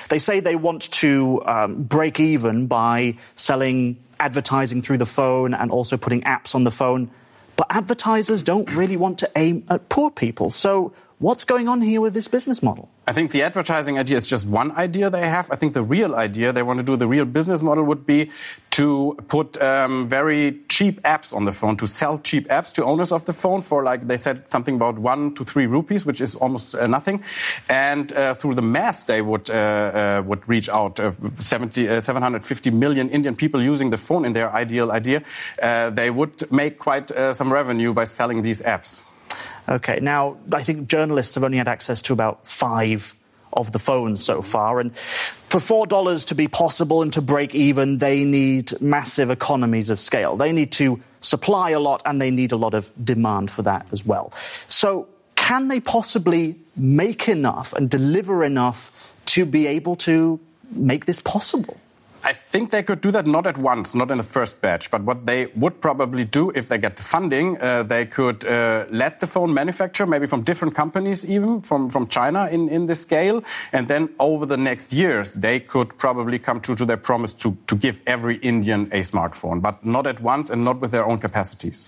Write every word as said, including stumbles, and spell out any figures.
They say they want to um, break even by selling advertising through the phone and also putting apps on the phone. But advertisers don't really want to aim at poor people. So what's going on here with this business model? I think the advertising idea is just one idea they have. I think the real idea they want to do, the real business model would be to put um, very cheap apps on the phone, to sell cheap apps to owners of the phone for, like they said, something about one to three rupees, which is almost uh, nothing. And uh, through the mass, they would uh, uh, would reach out uh, seventy, uh, seven hundred fifty million Indian people using the phone in their ideal idea. Uh, they would make quite uh, some revenue by selling these apps. Okay, now, I think journalists have only had access to about five of the phones so far. And for four dollars to be possible and to break even, they need massive economies of scale. They need to supply a lot and they need a lot of demand for that as well. So can they possibly make enough and deliver enough to be able to make this possible? I think they could do that not at once, not in the first batch. But what they would probably do if they get the funding, uh, they could uh, let the phone manufacture, maybe from different companies even, from, from China in, in this scale. And then over the next years, they could probably come true to their promise to, to give every Indian a smartphone. But not at once and not with their own capacities.